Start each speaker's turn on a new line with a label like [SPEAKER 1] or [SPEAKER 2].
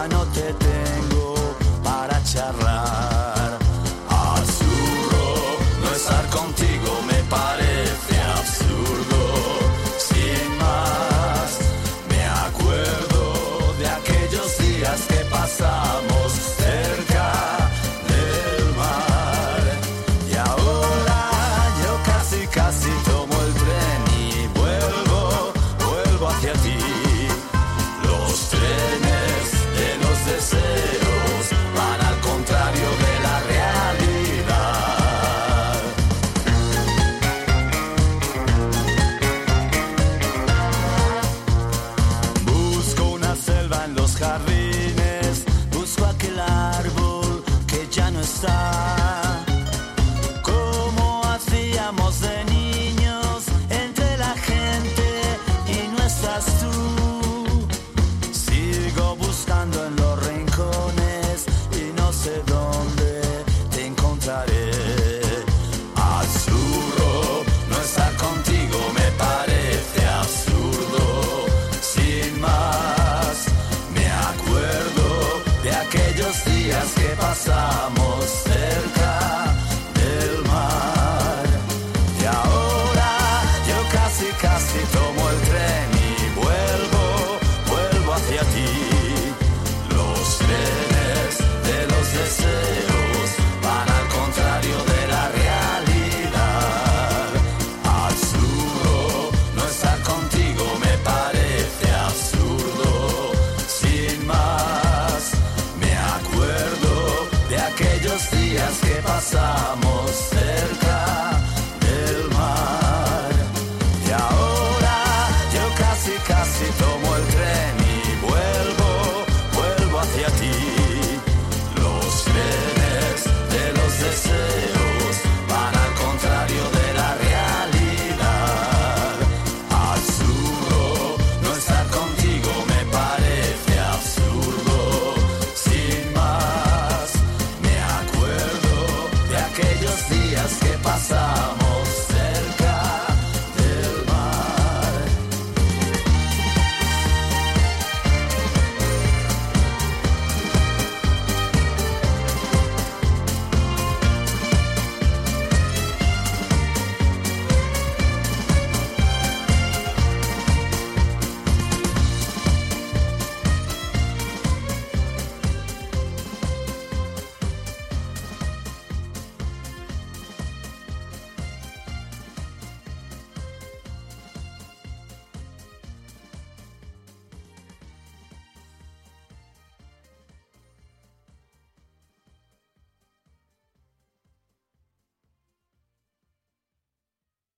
[SPEAKER 1] ya no te tengo para charlar. Absurdo no estar contigo, me parece absurdo. Sin más, me acuerdo de aquellos días que pasamos cerca del mar. Y ahora yo casi tomo el tren y vuelvo hacia ti. Los trenes de los deseos van al contrario de la realidad. Busco una selva en los jardines, busco aquel árbol que ya no está. Como hacíamos de niños entre la gente y no estás tú. Sigo buscando en los rincones y no sé dónde te encontraré. Absurdo no estar contigo, me parece absurdo. Sin más, me acuerdo de aquellos días que pasamos